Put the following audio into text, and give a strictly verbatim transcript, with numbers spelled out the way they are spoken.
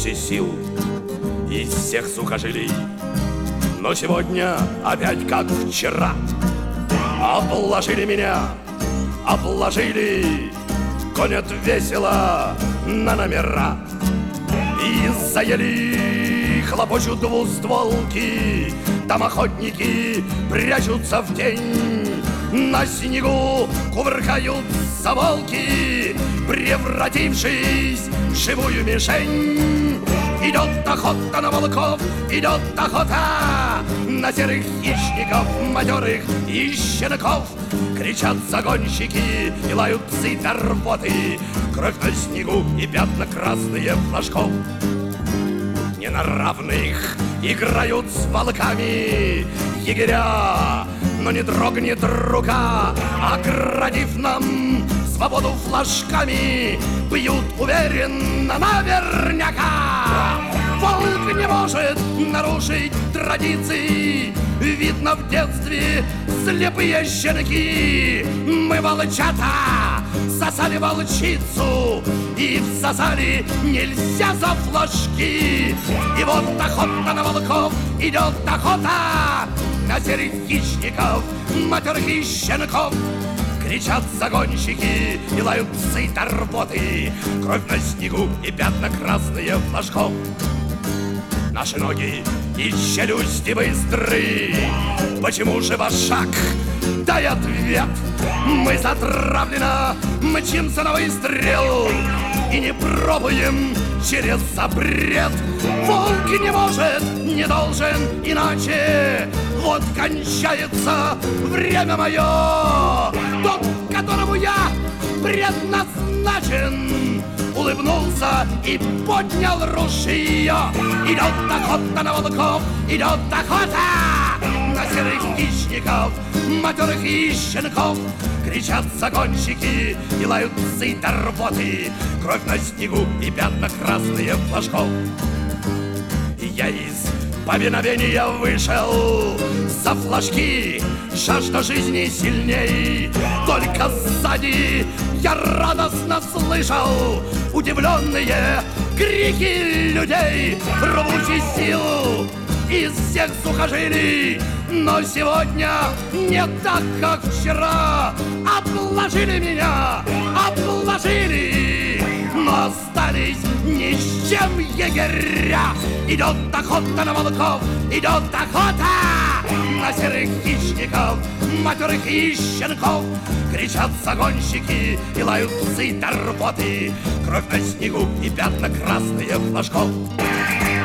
рвущийся сил из всех сухожилий. Но сегодня опять как вчера обложили меня, обложили, гонят весело на номера. И заели, хлопочут двустволки, там охотники прячутся в тень. На снегу кувыркаются волки, превратившись в живую мишень. Идет охота на волков, идет охота на серых хищников, матерых и щенков. Кричат загонщики и лают псы до рвоты, кровь на снегу и пятна красные флажков. Не на равных играют с волками егеря, но не дрогнет рука, оградив нам свободу флажками, бьют уверенно наверняка. Волк не может нарушить традиции, видно в детстве слепые щенки. Мы, волчата, сосали волчицу и всосали нельзя за флажки. И вот охота на волков, идет охота на серых хищников, матерых и щенков. Кричат загонщики и лают псы до рвоты, кровь на снегу и пятна красные флажков. Наши ноги и челюсти быстры, почему же ваш шаг? Дай ответ. Мы затравленно мчимся на выстрел и не пробуем через запрет. Волк не может, не должен иначе. Вот кончается время мое. Тот, которому я предназначен, улыбнулся и поднял ружье. Идет охота на волков, идет охота на серых хищников, матерых и щенков. Кричат загонщики и лают псы до рвоты, кровь на снегу и пятна красные флажков. Я из повиновения вышел за флажки, жажда жизни сильней. Только сзади я радостно слышал удивленные крики людей, рвущих силу из всех сухожилий. Но сегодня не так, как вчера. Обложили меня, обложили, но остались ни с чем егеря. Идет охота на волков, идет охота на серых хищников, матерых и щенков. Кричат загонщики и лают псы до рвоты, кровь на снегу и пятна красные флажков.